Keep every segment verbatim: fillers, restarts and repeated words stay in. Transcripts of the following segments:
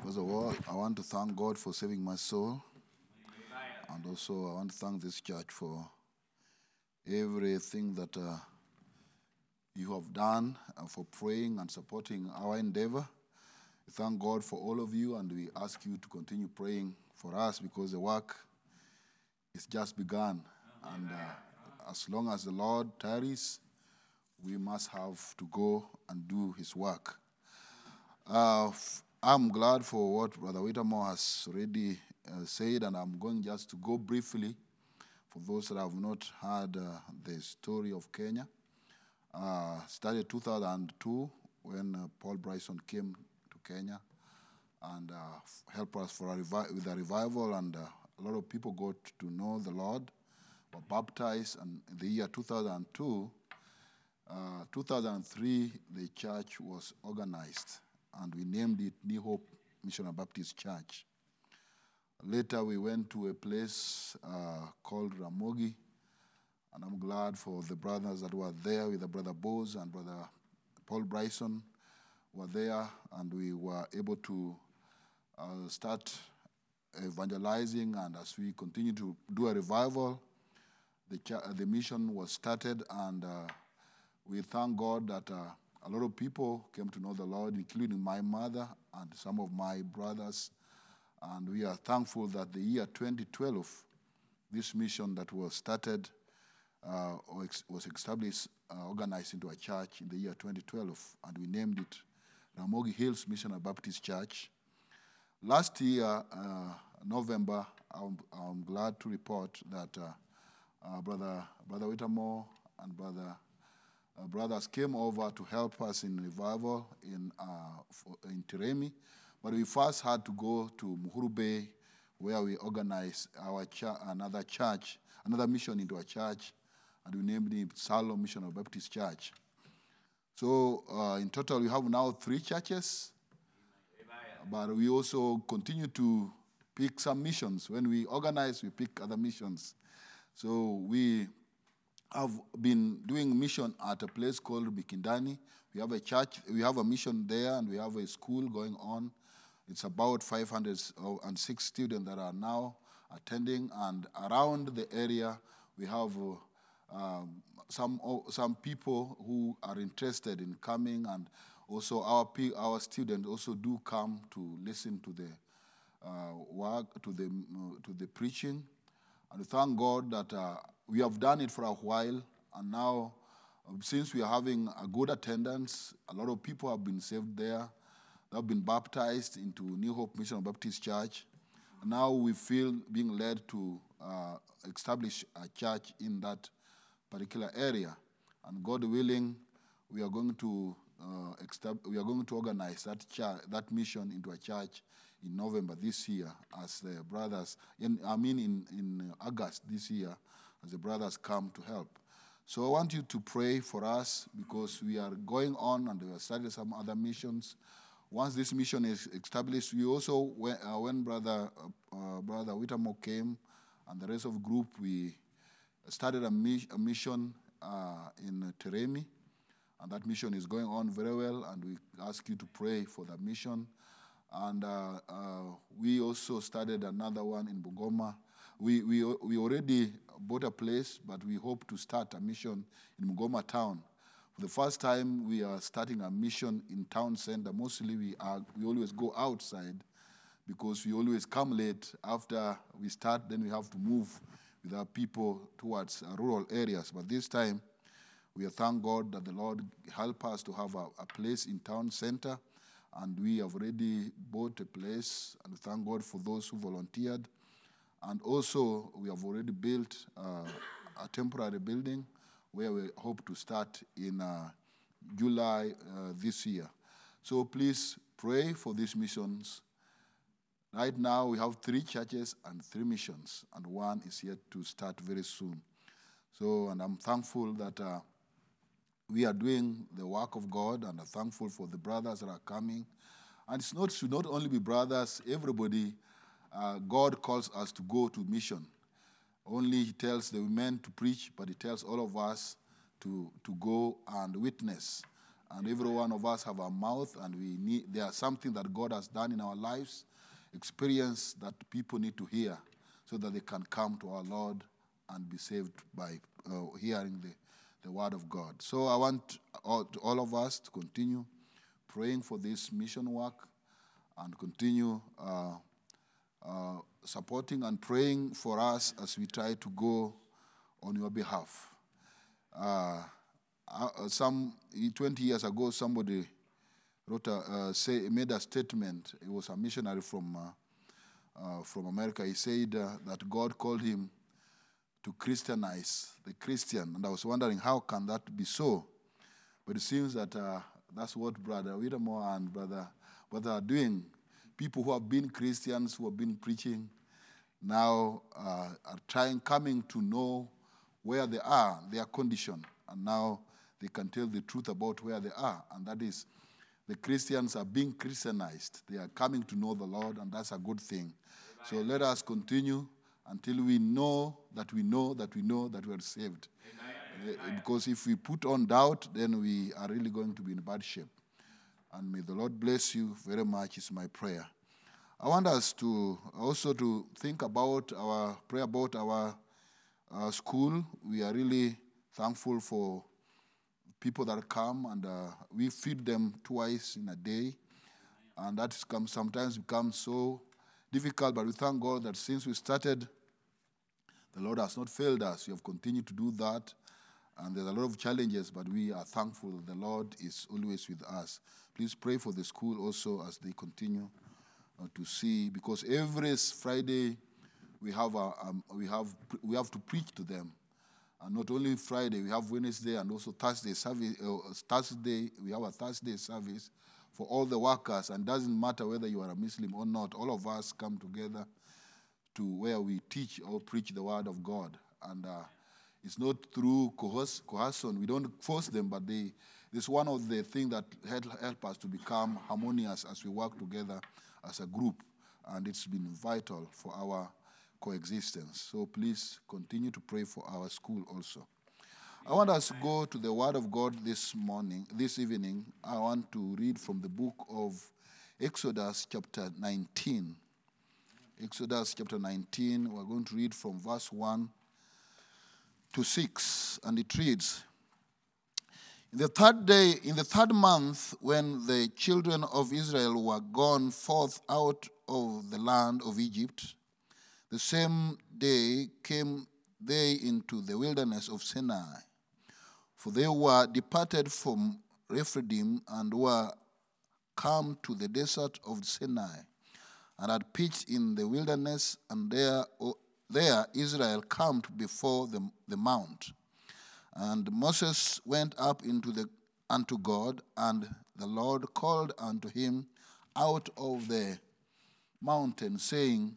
First of all, I want to thank God for saving my soul. And also, I want to thank this church for everything that uh, you have done uh, for praying and supporting our endeavor. We thank God for all of you, and we ask you to continue praying for us because the work is just begun. And uh, as long as the Lord tarries, we must have to go and do his work. Uh, I'm glad for what Brother Whittemore has already uh, said, and I'm going just to go briefly for those that have not heard uh, the story of Kenya. Uh, started two thousand two when uh, Paul Bryson came to Kenya and uh, helped us for a revi- with a revival, and uh, a lot of people got to know the Lord, were baptized, and in the year two thousand two, uh, two thousand three, the church was organized, and we named it New Hope Missionary Baptist Church. Later, we went to a place uh, called Ramogi, and I'm glad for the brothers that were there with the Brother Bose and Brother Paul Bryson were there, and we were able to uh, start evangelizing, and as we continue to do a revival, the, ch- the mission was started, and uh, we thank God that uh, a lot of people came to know the Lord, including my mother and some of my brothers. And we are thankful that the year twenty twelve, this mission that was started uh, was established, uh, organized into a church in the year twenty twelve, and we named it Ramogi Hills Missionary Baptist Church. Last year, uh, November, I'm, I'm glad to report that uh, uh, Brother Brother Whittemore and Brother Uh, brothers came over to help us in revival in uh, in Teremi, but we first had to go to Muhuru Bay, where we organized our ch- another church, another mission into a church, and we named it Salo Missionary Baptist Church. So uh, in total, we have now three churches, but we also continue to pick some missions. When we organize, we pick other missions. So we I've been doing mission at a place called Mikindani. We have a church, we have a mission there, and we have a school going on. It's about five hundred six students that are now attending, and around the area, we have uh, um, some some people who are interested in coming, and also our our students also do come to listen to the uh, work, to the uh, to the preaching, and we thank God that. Uh, We have done it for a while, and now, since we are having a good attendance, a lot of people have been saved there. They have been baptized into New Hope Missionary Baptist Church. And now we feel being led to uh, establish a church in that particular area. And God willing, we are going to uh, extab- we are going to organize that church, that mission into a church in November this year, as the brothers. In, I mean, in in August this year, as the brothers come to help. So I want you to pray for us because we are going on and we have started some other missions. Once this mission is established, we also, when, uh, when Brother uh, Brother Whittemore came and the rest of the group, we started a, mi- a mission uh, in Teremi, and that mission is going on very well, and we ask you to pray for that mission. And uh, uh, we also started another one in Bungoma. We, we we already bought a place, but we hope to start a mission in Bungoma town. For the first time, we are starting a mission in town center. Mostly, we are we always go outside because we always come late. After we start, then we have to move with our people towards uh, rural areas. But this time, we are thank God that the Lord help us to have a, a place in town center, and we have already bought a place. And thank God for those who volunteered. And also, we have already built uh, a temporary building where we hope to start in uh, July uh, this year. So please pray for these missions. Right now, we have three churches and three missions, and one is yet to start very soon. So, and I'm thankful that uh, we are doing the work of God, and I'm thankful for the brothers that are coming. And it's not should not only be brothers, everybody. Uh, God calls us to go to mission. Only he tells the men to preach, but he tells all of us to, to go and witness. And every one of us have a mouth, and we need there's something that God has done in our lives, experience that people need to hear, so that they can come to our Lord and be saved by uh, hearing the, the word of God. So I want all, all of us to continue praying for this mission work and continue uh, uh, supporting and praying for us as we try to go on your behalf. Uh, uh, some twenty years ago, somebody wrote a, uh, say, made a statement. It was a missionary from uh, uh, from America. He said uh, that God called him to Christianize the Christian, and I was wondering how can that be so? But it seems that uh, that's what Brother Whittemore and Brother Brother are doing. People who have been Christians, who have been preaching, now uh, are trying, coming to know where they are, their condition, and now they can tell the truth about where they are, and that is the Christians are being Christianized. They are coming to know the Lord, and that's a good thing. Amen. So let us continue until we know that we know that we know that we are saved. Amen. Because if we put on doubt, then we are really going to be in bad shape. And may the Lord bless you very much is my prayer. I want us to also to think about our prayer about our uh, school. We are really thankful for people that come, and uh, we feed them twice in a day. And that comes, sometimes becomes so difficult, but we thank God that since we started, the Lord has not failed us. We have continued to do that. And there's a lot of challenges, but we are thankful that the Lord is always with us. Please pray for the school also as they continue uh, to see, because every Friday we have a, um, we have we have to preach to them, and not only Friday, we have Wednesday and also Thursday service. Uh, Thursday we have a Thursday service for all the workers, and it doesn't matter whether you are a Muslim or not. All of us come together to where we teach or preach the word of God, and. Uh, It's not through coercion. We don't force them, but they, this is one of the things that help, help us to become harmonious as we work together as a group, and it's been vital for our coexistence. So please continue to pray for our school also. I want us to go to the Word of God this morning, this evening. I want to read from the book of Exodus chapter nineteen. Exodus chapter nineteen, we're going to read from verse one to six, and it reads, In the third day, in the third month, when the children of Israel were gone forth out of the land of Egypt, the same day came they into the wilderness of Sinai. For they were departed from Rephidim and were come to the desert of Sinai, and had pitched in the wilderness, and there There Israel camped before the, the mount. And Moses went up into the unto God, and the Lord called unto him out of the mountain, saying,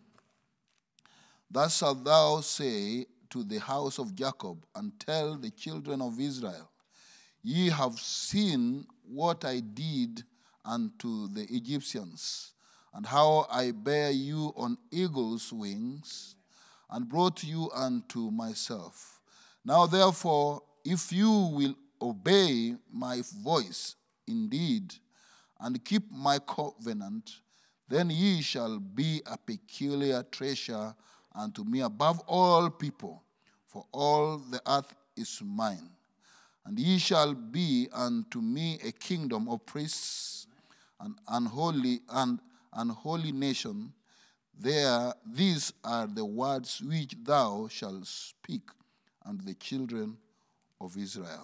Thus shalt thou say to the house of Jacob, and tell the children of Israel, Ye have seen what I did unto the Egyptians, and how I bare you on eagle's wings, and brought you unto myself. Now therefore, if you will obey my voice indeed, and keep my covenant, then ye shall be a peculiar treasure unto me above all people, for all the earth is mine. And ye shall be unto me a kingdom of priests, and unholy and unholy nation. There, these are the words which thou shalt speak unto the children of Israel.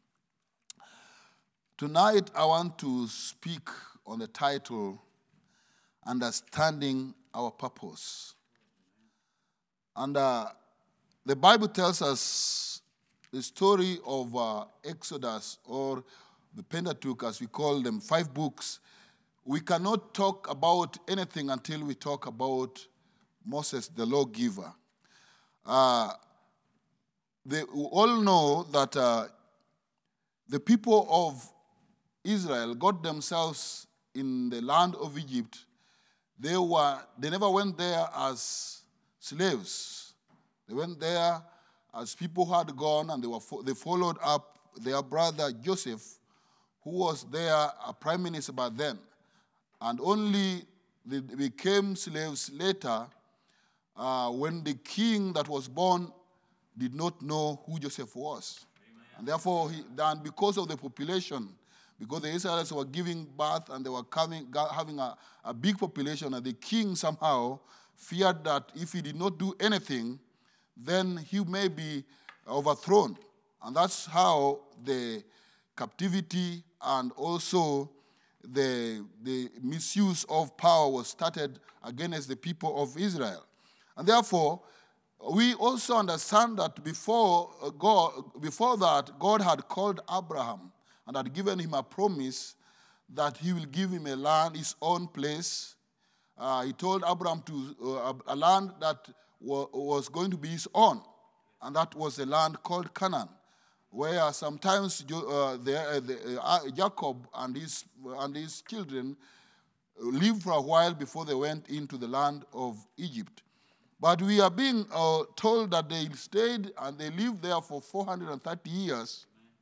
Tonight, I want to speak on the title, Understanding Our Purpose. And uh, the Bible tells us the story of uh, Exodus, or the Pentateuch, as we call them, five books. We cannot talk about anything until we talk about Moses, the lawgiver. Uh, they all know that uh, the people of Israel got themselves in the land of Egypt. They were they never went there as slaves. They went there as people who had gone, and they were they followed up their brother Joseph, who was there, a prime minister by then. And only they became slaves later uh, when the king that was born did not know who Joseph was. Amen. And therefore, he, and because of the population, because the Israelites were giving birth and they were coming, having a, a big population, and the king somehow feared that if he did not do anything, then he may be overthrown. And that's how the captivity and also the, the misuse of power was started against the people of Israel. And therefore, we also understand that before God, before that, God had called Abraham and had given him a promise that he will give him a land, his own place. Uh, he told Abraham to uh, a land that wa- was going to be his own, and that was a land called Canaan, where sometimes uh, the, uh, the, uh, Jacob and his, and his children lived for a while before they went into the land of Egypt. But we are being uh, told that they stayed and they lived there for four hundred thirty years.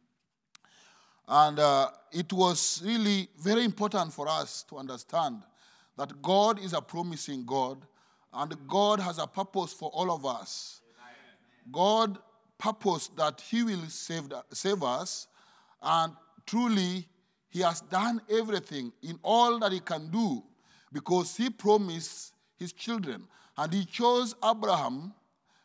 And uh, it was really very important for us to understand that God is a promising God, and God has a purpose for all of us. God purposed that he will save, save us, and truly he has done everything in all that he can do because he promised his children. And he chose Abraham.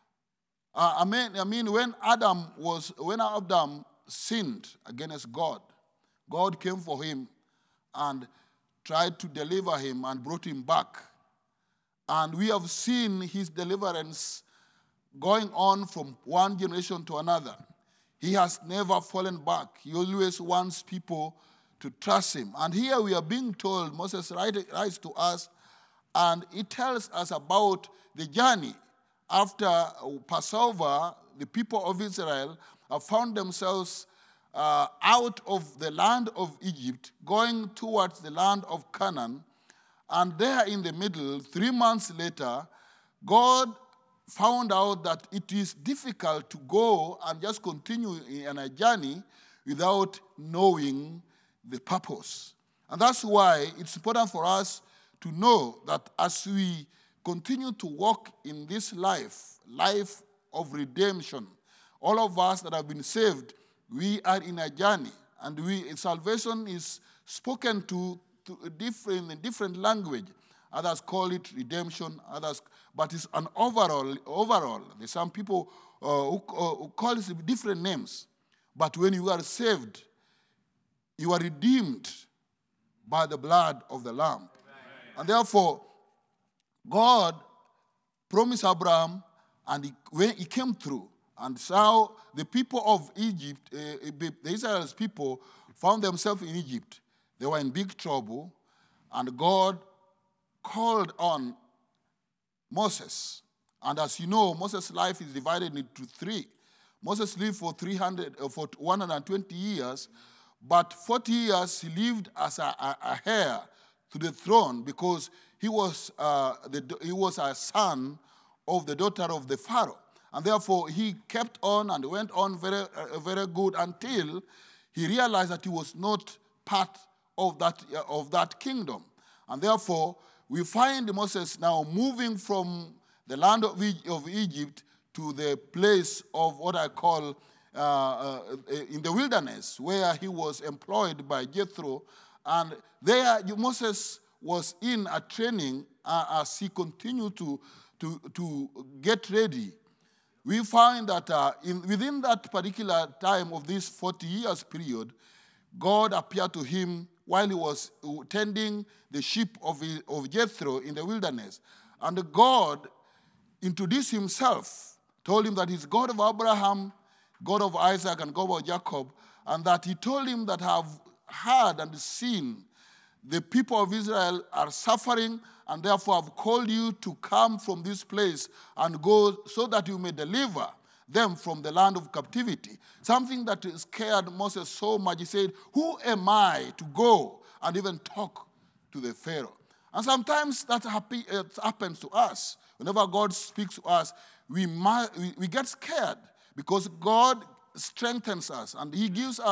Uh, I mean, I mean, when Adam was, when Adam sinned against God, God came for him and tried to deliver him and brought him back. And we have seen his deliverance going on from one generation to another. He has never fallen back. He always wants people to trust him. And here we are being told, Moses writes to us, and it tells us about the journey. After Passover, the people of Israel have found themselves uh, out of the land of Egypt, going towards the land of Canaan. And there in the middle, three months later, God found out that it is difficult to go and just continue in a journey without knowing the purpose. And that's why it's important for us to know that as we continue to walk in this life, life of redemption, all of us that have been saved, we are in a journey. And we salvation is spoken to, to different, in different language. Others call it redemption, others, but it's an overall, overall. There's some people uh, who, uh, who call it different names. But when you are saved, you are redeemed by the blood of the Lamb. And therefore, God promised Abraham, and he, when he came through. And so the people of Egypt, uh, the Israel's people, found themselves in Egypt. They were in big trouble, and God called on Moses. And as you know, Moses' life is divided into three. Moses lived for three hundred, uh, for one hundred twenty years, but forty years he lived as a, a, a heir to the throne because he was uh, the, he was a son of the daughter of the Pharaoh. And therefore, he kept on and went on very, uh, very good until he realized that he was not part of that, uh, of that kingdom. And therefore, we find Moses now moving from the land of, e- of Egypt to the place of what I call uh, uh, in the wilderness, where he was employed by Jethro. And there, Moses was in a training uh, as he continued to, to, to get ready. We find that uh, in, within that particular time of this forty years period, God appeared to him while he was tending the sheep of, of Jethro in the wilderness. And God introduced himself, told him that he's God of Abraham, God of Isaac, and God of Jacob, and that he told him that I have heard and seen the people of Israel are suffering, and therefore I've called you to come from this place and go so that you may deliver them from the land of captivity. Something that scared Moses so much. He said, who am I to go and even talk to the Pharaoh? And sometimes that happy, uh, happens to us. Whenever God speaks to us, we, might, we, we get scared because God strengthens us and he gives us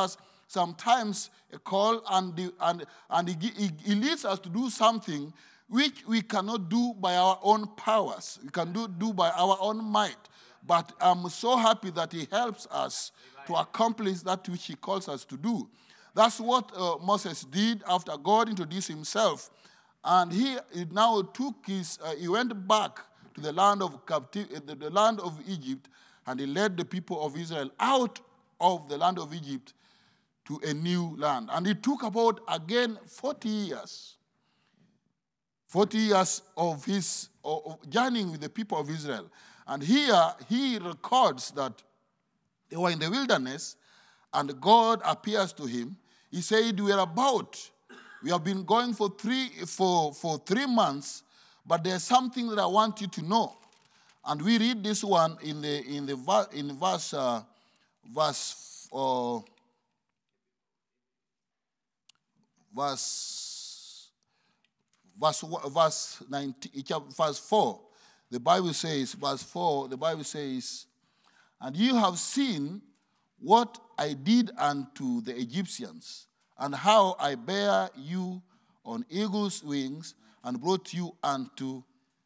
sometimes a call and, the, and, and he, he, he leads us to do something which we cannot do by our own powers. We can do, do by our own might. But I'm so happy that he helps us to accomplish that which he calls us to do. That's what uh, Moses did after God introduced himself. And he, he now took his, uh, he went back to the land of captivity, the, the land of Egypt, and he led the people of Israel out of the land of Egypt to a new land. And it took about, again, forty years. forty years of his of journeying with the people of Israel. And here he records that they were in the wilderness and God appears to him. He said, we are about, we have been going for three, for, for three months, but there's something that I want you to know. And we read this one in the in the in verse uh, verse uh, verse verse verse nineteen, verse four. The Bible says, verse four. The Bible says, and you have seen what I did unto the Egyptians, and how I bare you on eagle's wings, and brought you unto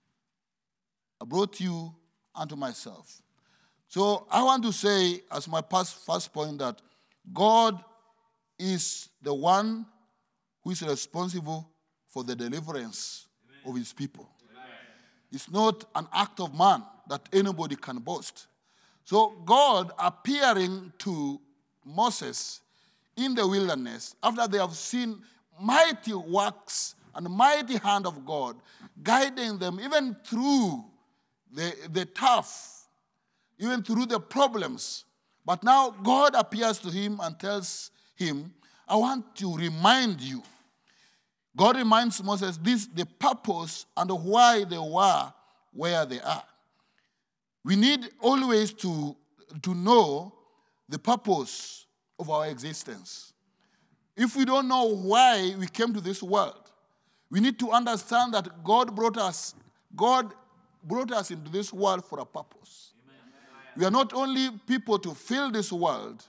brought you unto myself. So I want to say, as my first, first point, that God is the one who is responsible for the deliverance Amen. Of his people. Amen. It's not an act of man that anybody can boast. So God appearing to Moses in the wilderness, after they have seen mighty works and mighty hand of God, guiding them even through the, the tough, even through the problems. But now God appears to him and tells him, I want to remind you. God reminds Moses this, the purpose and why they were where they are. We need always to, to know the purpose of our existence. If we don't know why we came to this world, we need to understand that God brought us, God brought us into this world for a purpose. Amen. We are not only people to fill this world.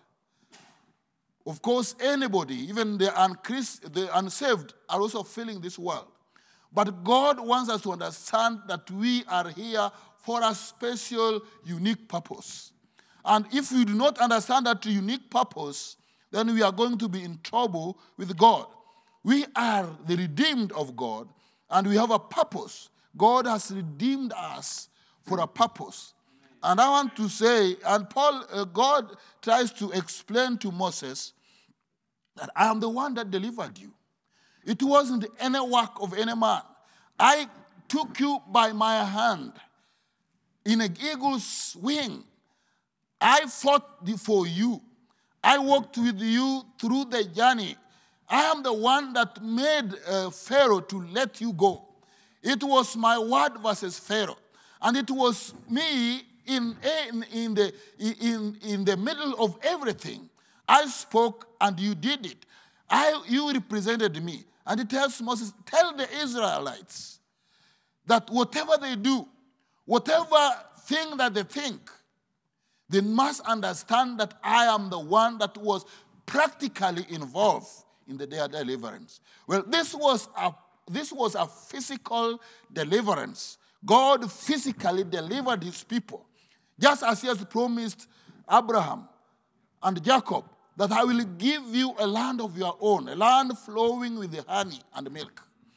Of course, anybody, even the, unchrist, the unsaved, are also filling this world. But God wants us to understand that we are here for a special, unique purpose. And if we do not understand that unique purpose, then we are going to be in trouble with God. We are the redeemed of God, and we have a purpose. God has redeemed us for a purpose. And I want to say, and Paul, uh, God tries to explain to Moses that I am the one that delivered you. It wasn't any work of any man. I took you by my hand in an eagle's wing. I fought for you. I walked with you through the journey. I am the one that made uh, Pharaoh to let you go. It was my word versus Pharaoh. And it was me in, in, in, the, in, in the middle of everything. I spoke and you did it. I, you represented me. And it tells Moses, tell the Israelites that whatever they do, whatever thing that they think, they must understand that I am the one that was practically involved in the their deliverance. Well, this was a this was a physical deliverance. God physically delivered his people, just as he has promised Abraham and Jacob that I will give you a land of your own, a land flowing with the honey and milk.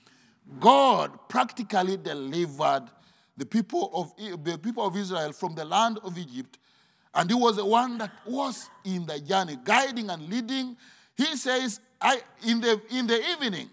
God practically delivered the people of the people of Israel from the land of Egypt. And he was the one that was in the journey, guiding and leading. He says, I, in, the, in the evening,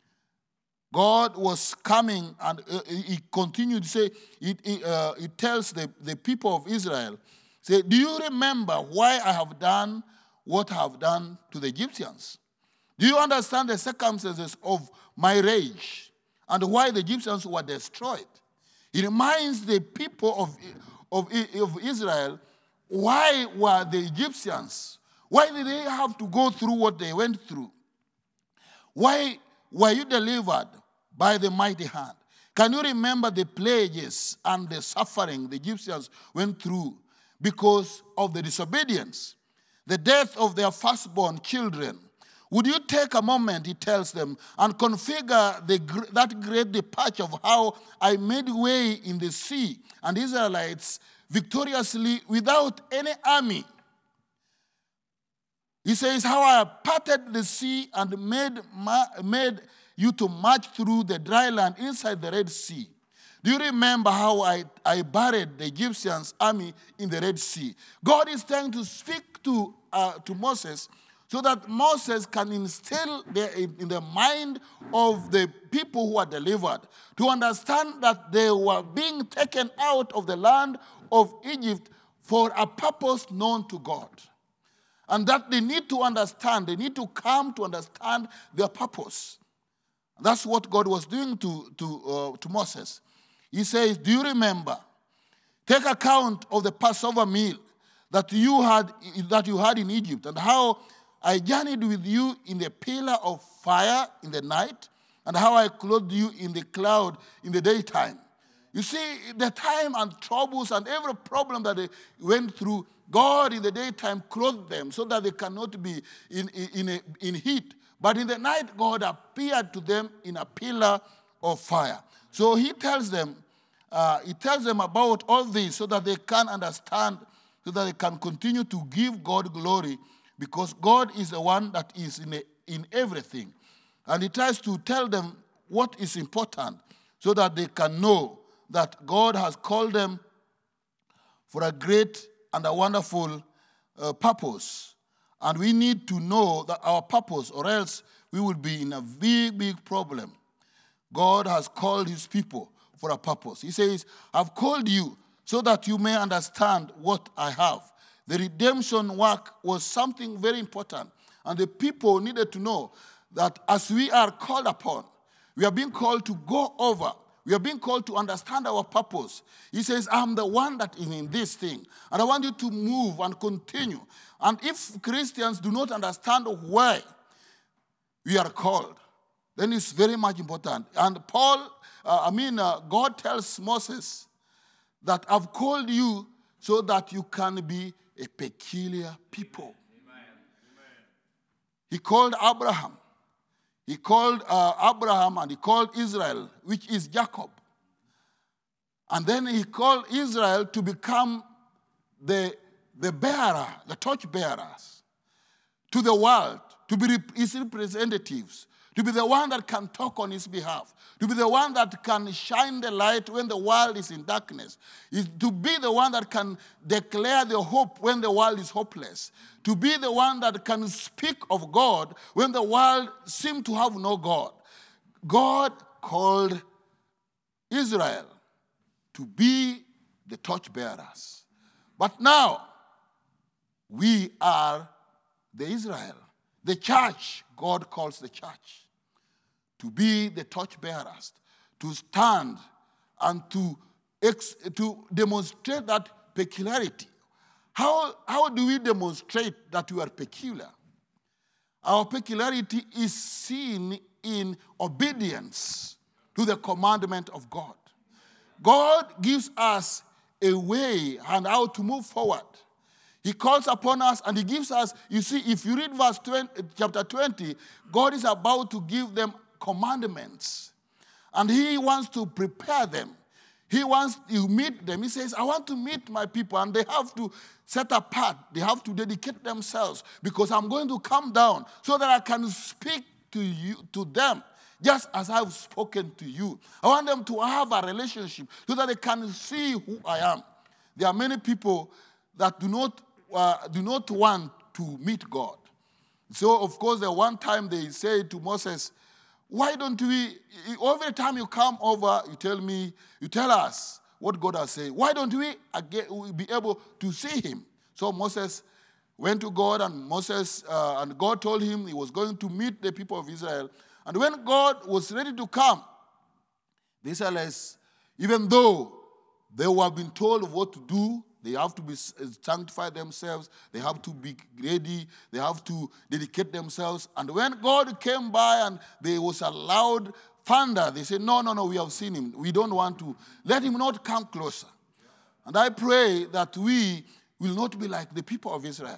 God was coming, and uh, he continued to say, it, it, uh, it tells the, the people of Israel, say, do you remember why I have done what I have done to the Egyptians? Do you understand the circumstances of my rage and why the Egyptians were destroyed? He reminds the people of, of, of Israel, why were the Egyptians, why did they have to go through what they went through? Why were you delivered by the mighty hand? Can you remember the plagues and the suffering the Egyptians went through because of the disobedience? the death of their firstborn children. Would you take a moment, he tells them, and configure the, that great departure of how I made way in the sea and Israelites victoriously without any army? He says, how I parted the sea and made, made you to march through the dry land inside the Red Sea. Do you remember how I, I buried the Egyptians' army in the Red Sea? God is trying to speak to, uh, to Moses so that Moses can instill the, in the mind of the people who are delivered to understand that they were being taken out of the land of Egypt for a purpose known to God. And that they need to understand, they need to come to understand their purpose. That's what God was doing to, to, uh, to Moses. He says, do you remember? Take account of the Passover meal that you had that you had in Egypt, and how I journeyed with you in the pillar of fire in the night, and how I clothed you in the cloud in the daytime. You see, the time and troubles and every problem that they went through, God in the daytime clothed them so that they cannot be in, in, in, a, in heat. But in the night, God appeared to them in a pillar of fire. So he tells them, uh, he tells them about all this so that they can understand, so that they can continue to give God glory, because God is the one that is in, a, in everything. And he tries to tell them what is important so that they can know that God has called them for a great and a wonderful uh, purpose. And we need to know that our purpose, or else we will be in a big, big problem. God has called his people for a purpose. He says, I've called you so that you may understand what I have. The redemption work was something very important. And the people needed to know that as we are called upon, we are being called to go over. We are being called to understand our purpose. He says, I'm the one that is in this thing. And I want you to move and continue. And if Christians do not understand why we are called, then it's very much important. And Paul, uh, I mean, uh, God tells Moses that I've called you so that you can be a peculiar people. Amen. He called Abraham. He called uh, Abraham and he called Israel, which is Jacob. And then he called Israel to become the, the bearer, the torch bearers to the world, to be his representatives, to be the one that can talk on his behalf, to be the one that can shine the light when the world is in darkness, is to be the one that can declare the hope when the world is hopeless, to be the one that can speak of God when the world seems to have no God. God called Israel to be the torchbearers. But now, we are the Israel. The church, God calls the church to be the torchbearers, to stand and to, ex- to demonstrate that peculiarity. How, how do we demonstrate that we are peculiar? Our peculiarity is seen in obedience to the commandment of God. God gives us a way and how to move forward. He calls upon us and he gives us, you see, if you read verse twenty, chapter twenty, God is about to give them commandments. And he wants to prepare them. He wants to meet them. He says, I want to meet my people, and they have to set apart. They have to dedicate themselves, because I'm going to come down so that I can speak to you, to them, just as I've spoken to you. I want them to have a relationship so that they can see who I am. There are many people that do not uh, do not want to meet God. So, of course, the one time they said to Moses, why don't we, every time you come over, you tell me, you tell us what God has said. Why don't we again be able to see him? So Moses went to God, and Moses, uh, and God told him he was going to meet the people of Israel. And when God was ready to come, the Israelites, even though they were being told what to do, they have to be sanctify themselves. They have to be ready. They have to dedicate themselves. And when God came by and there was a loud thunder, they said, no, no, no, we have seen him. We don't want to. Let him not come closer. And I pray that we will not be like the people of Israel.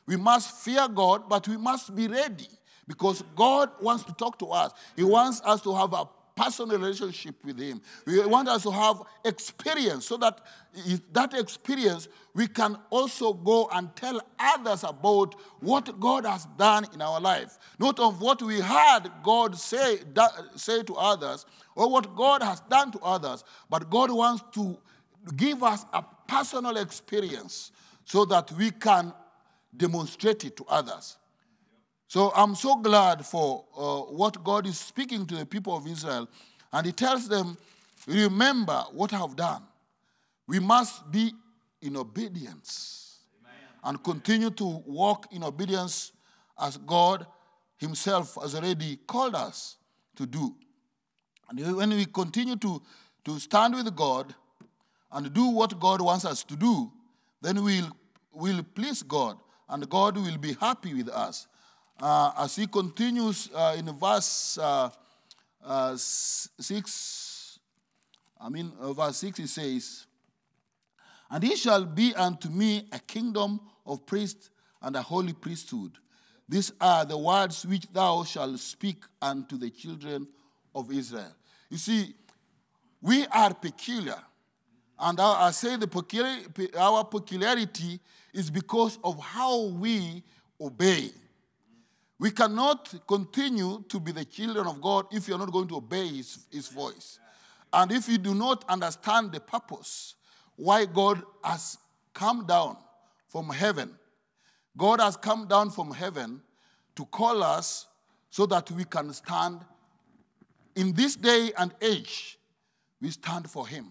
We must fear God, but we must be ready because God wants to talk to us. He wants us to have a personal relationship with him. We want us to have experience so that that experience we can also go and tell others about what God has done in our life. Not of what we heard God say, say to others or what God has done to others, but God wants to give us a personal experience so that we can demonstrate it to others. So I'm so glad for uh, what God is speaking to the people of Israel. And he tells them, remember what I have done. We must be in obedience. Amen. And continue to walk in obedience as God himself has already called us to do. And when we continue to, to stand with God and do what God wants us to do, then we'll, we'll please God. And God will be happy with us. Uh, as he continues uh, in verse uh, uh, six, I mean, uh, verse six, he says, and he shall be unto me a kingdom of priests and a holy priesthood. These are the words which thou shalt speak unto the children of Israel. You see, we are peculiar. And I say the peculiar, our peculiarity is because of how we obey. We cannot continue to be the children of God if you're not going to obey his, his voice. And if you do not understand the purpose why God has come down from heaven. God has come down from heaven to call us so that we can stand in this day and age. We stand for him.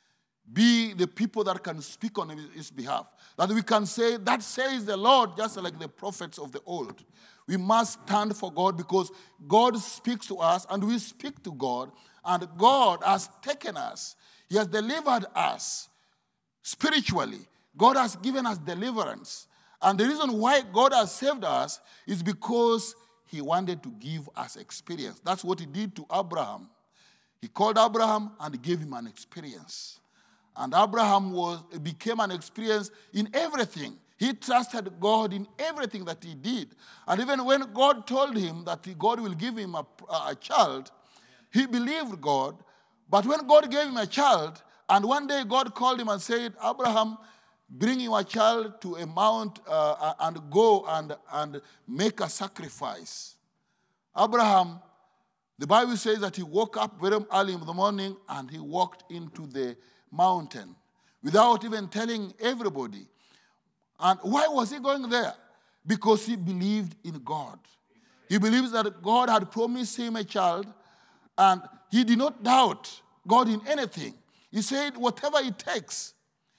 Be the people that can speak on his behalf. That we can say, that says the Lord, just like the prophets of the old. We must stand for God because God speaks to us and we speak to God. And God has taken us. He has delivered us spiritually. God has given us deliverance. And the reason why God has saved us is because he wanted to give us experience. That's what he did to Abraham. He called Abraham and gave him an experience. And Abraham was became an experience in everything. He trusted God in everything that he did. And even when God told him that God will give him a, a child, he believed God. But when God gave him a child, and one day God called him and said, Abraham, bring your child to a mount uh, and go and, and make a sacrifice. Abraham, the Bible says that he woke up very early in the morning and he walked into the mountain without even telling everybody. And why was he going there? Because he believed in God. He believes that God had promised him a child, and he did not doubt God in anything. He said, whatever it takes,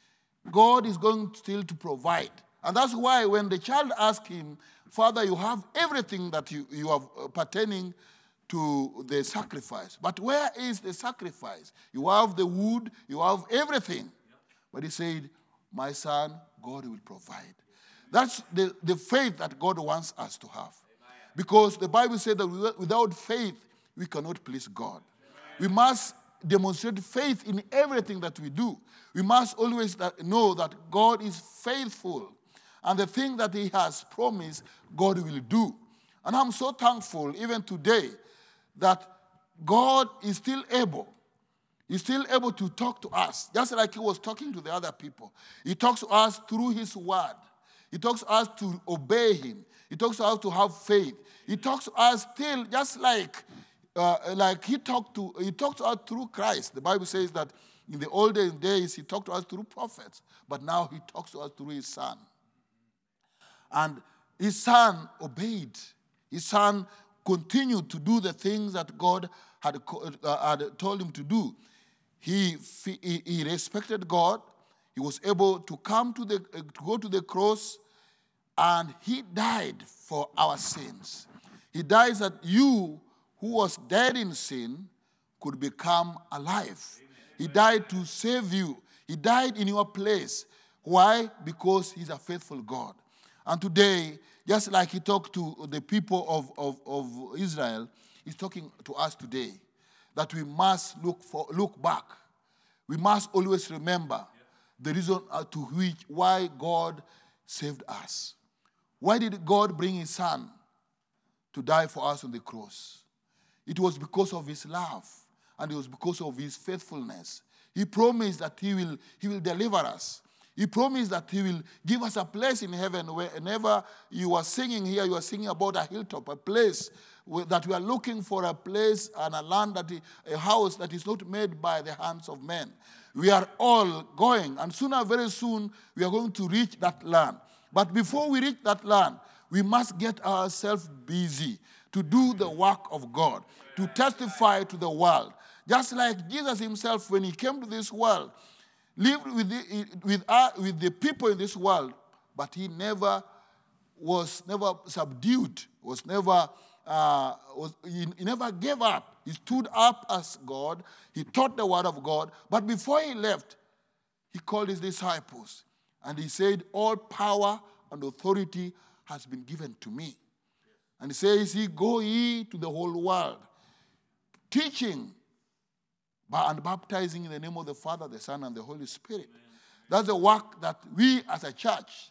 God is going still to provide. And that's why when the child asked him, Father, you have everything that you, you have pertaining to the sacrifice. But where is the sacrifice? You have the wood, you have everything. But he said, my son, God will provide. That's the, the faith that God wants us to have. Because the Bible said that without faith, we cannot please God. We must demonstrate faith in everything that we do. We must always know that God is faithful. And the thing that he has promised, God will do. And I'm so thankful, even today, that God is still able. He's still able to talk to us, just like he was talking to the other people. He talks to us through his word. He talks to us to obey him. He talks to us to have faith. He talks to us still just like, uh, like he talked to he talked to us through Christ. The Bible says that in the olden days he talked to us through prophets, but now he talks to us through his son. And his son obeyed. His son continued to do the things that God had, uh, had told him to do. He, he, he respected God. He was able to come to the to go to the cross, and he died for our sins. He died that you, who was dead in sin, could become alive. He died to save you. He died in your place. Why? Because he's a faithful God. And today, just like he talked to the people of, of, of Israel, he's talking to us today that we must look for look back. We must always remember the reason to which why God saved us. Why did God bring his son to die for us on the cross? It was because of his love, and it was because of his faithfulness. He promised that he will, he will deliver us. He promised that he will give us a place in heaven. Whenever you are singing here, you are singing about a hilltop, a place where, that we are looking for a place and a land, that is, a house that is not made by the hands of men. We are all going, and sooner, very soon, we are going to reach that land. But before we reach that land, we must get ourselves busy to do the work of God, to testify to the world. Just like Jesus himself, when he came to this world, lived with the, with, uh, with the people in this world, but he never was never subdued, was never uh, was he, he never gave up. He stood up as God. He taught the word of God. But before he left, he called his disciples, and he said, "All power and authority has been given to me." And he says, "He go ye to the whole world, teaching and baptizing in the name of the Father, the Son, and the Holy Spirit." Amen. That's the work that we as a church,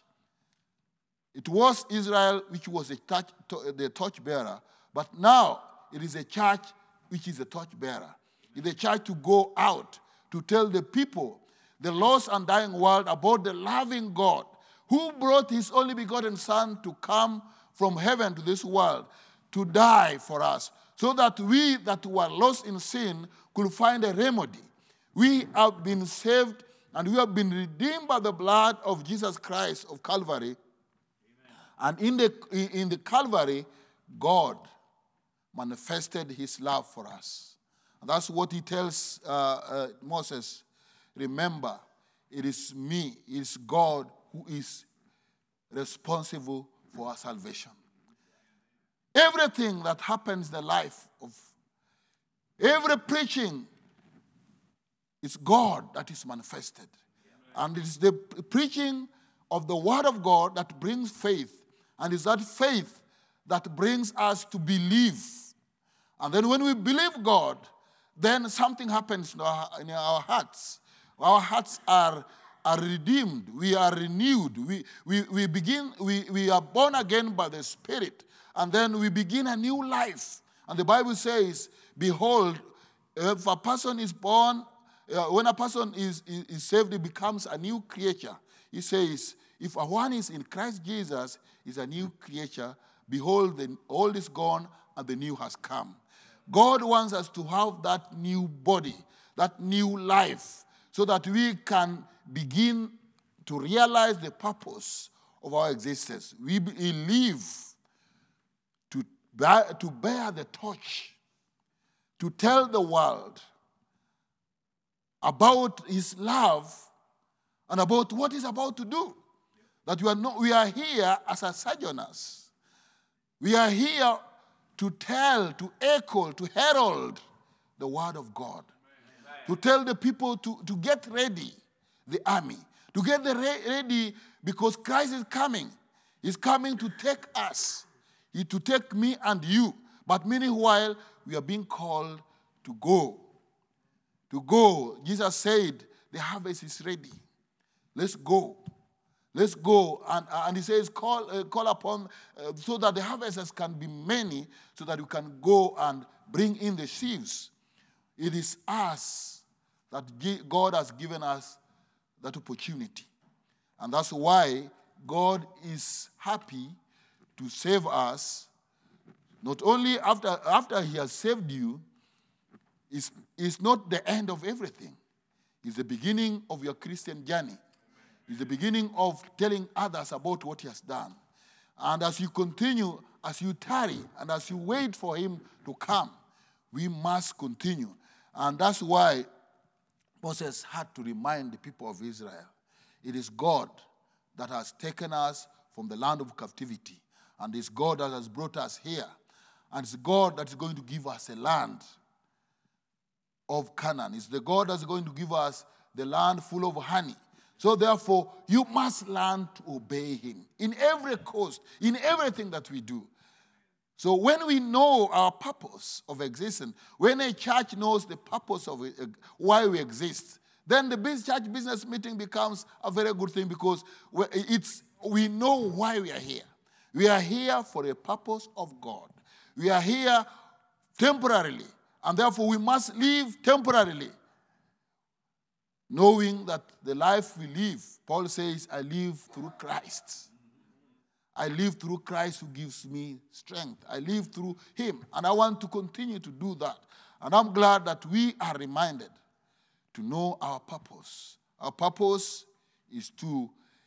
it was Israel which was the, touch, the torchbearer, but now it is a church which is a torchbearer. It's a church to go out, to tell the people, the lost and dying world, about the loving God who brought his only begotten Son to come from heaven to this world to die for us, so that we that were lost in sin could find a remedy. We have been saved and we have been redeemed by the blood of Jesus Christ of Calvary. Amen. And in the, in the Calvary, God manifested his love for us. And that's what he tells uh, uh, Moses. Remember, it is me, it is God who is responsible for our salvation. Everything that happens in the life of every preaching, it's God that is manifested. Amen. And it is the preaching of the word of God that brings faith. And it's that faith that brings us to believe. And then when we believe God, then something happens in our, in our hearts. Our hearts are, are redeemed. We are renewed. We, we, we begin, we, we are born again by the Spirit. And then we begin a new life. And the Bible says, behold, if a person is born, uh, when a person is, is, is saved, he becomes a new creature. He says, if a one is in Christ Jesus, is a new creature. Behold, the old is gone and the new has come. God wants us to have that new body, that new life, so that we can begin to realize the purpose of our existence. We live to bear, to bear the torch, to tell the world about his love and about what he's about to do. That we are, not, we are here as a sojourners. We are here to tell, to echo, to herald the word of God. Amen. To tell the people to, to get ready, the army. To get the re- ready because Christ is coming. He's coming to take us. He, to take me and you. But meanwhile, we are being called to go. To go. Jesus said, the harvest is ready. Let's go. Let's go. And, and he says, call, uh, call upon, uh, so that the harvesters can be many, so that we can go and bring in the sheaves. It is us that God has given us that opportunity. And that's why God is happy to save us. Not only after, after he has saved you, it's, it's not the end of everything. It's the beginning of your Christian journey. It's the beginning of telling others about what he has done. And as you continue, as you tarry, and as you wait for him to come, we must continue. And that's why Moses had to remind the people of Israel, it is God that has taken us from the land of captivity. And it's God that has brought us here. And it's God that is going to give us a land of Canaan. It's the God that's going to give us the land full of honey. So therefore, you must learn to obey him in every coast, in everything that we do. So when we know our purpose of existence, when a church knows the purpose of it, uh, why we exist, then the church business meeting becomes a very good thing because it's, we know why we are here. We are here for a purpose of God. We are here temporarily, and therefore we must live temporarily, knowing that the life we live, Paul says, I live through Christ. I live through Christ who gives me strength. I live through him, and I want to continue to do that. And I'm glad that we are reminded to know our purpose. Our purpose is to,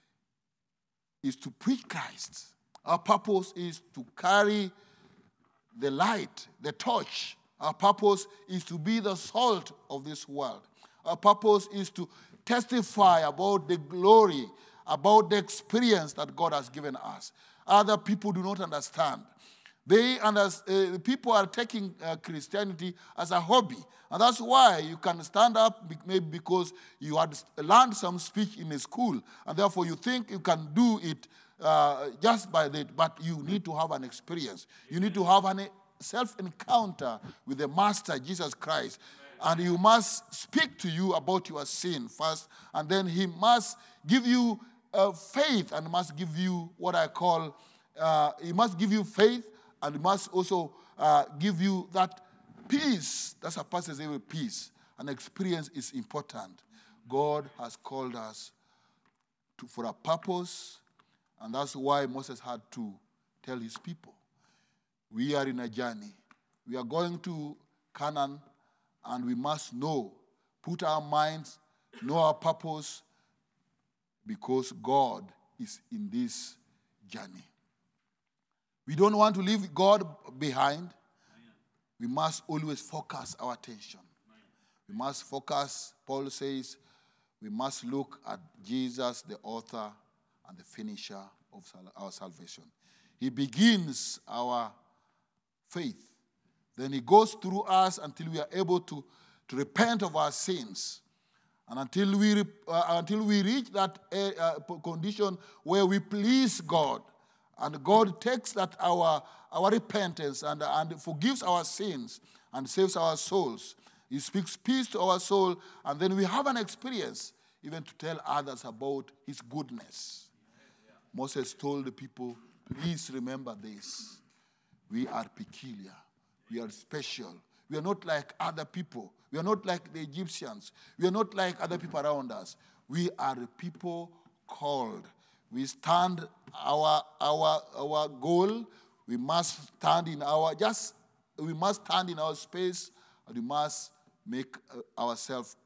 is to preach Christ. Our purpose is to carry the light, the torch. Our purpose is to be the salt of this world. Our purpose is to testify about the glory, about the experience that God has given us. Other people do not understand. They under, uh, people are taking uh, Christianity as a hobby. And that's why you can stand up maybe because you had learned some speech in a school, and therefore you think you can do it uh, just by that, but you need to have an experience. You need to have a self-encounter with the Master, Jesus Christ. And he must speak to you about your sin first, and then he must give you uh, faith, and must give you what I call, uh, he must give you faith, and he must also uh, give you that peace. That's a pastor's name, peace. An experience is important. God has called us to, for a purpose, and that's why Moses had to tell his people, we are in a journey. We are going to Canaan, and we must know, put our minds, know our purpose, because God is in this journey. We don't want to leave God behind. We must always focus our attention. We must focus, Paul says, we must look at Jesus, the author and the finisher of our salvation. He begins our faith. Then he goes through us until we are able to, to repent of our sins. And until we, uh, until we reach that uh, condition where we please God. And God takes that our, our repentance and, and forgives our sins and saves our souls. He speaks peace to our soul, and then we have an experience even to tell others about his goodness. Yeah. Moses told the people, please remember this. We are peculiar. We are special. We are not like other people. We are not like the Egyptians. We are not like other people around us. We are a people called. We stand our our our goal. We must stand in our just. We must stand in our space, and we must make ourselves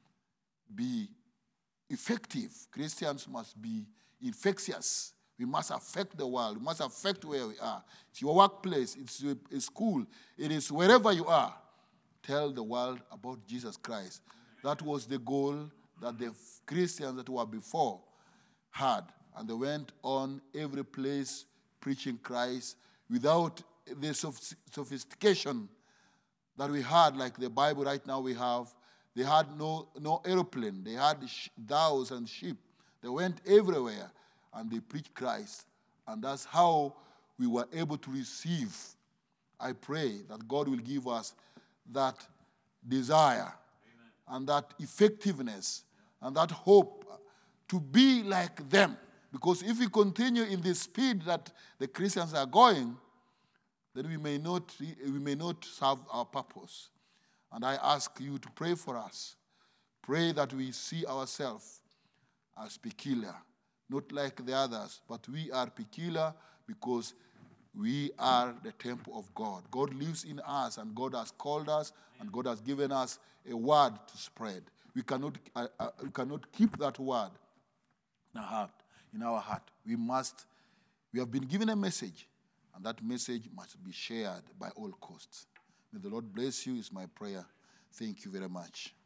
be effective. Christians must be infectious. We must affect the world. We must affect where we are. It's your workplace. It's a school. It is wherever you are. Tell the world about Jesus Christ. That was the goal that the Christians that were before had. And they went on every place preaching Christ without the sophistication that we had, like the Bible right now we have. They had no, no airplane. They had cows and sheep. They went everywhere and they preached Christ. And that's how we were able to receive. I pray that God will give us that desire, amen, and that effectiveness, and that hope to be like them. Because if we continue in the speed that the Christians are going, then we may not we may not serve our purpose. And I ask you to pray for us. Pray that we see ourselves as peculiar, not like the others, but we are peculiar because we are the temple of God. God lives in us, and God has called us, and God has given us a word to spread. We cannot, uh, uh, we cannot keep that word in our heart. In our heart, we must. We have been given a message, and that message must be shared by all costs. May the Lord bless you. Is my prayer. Thank you very much.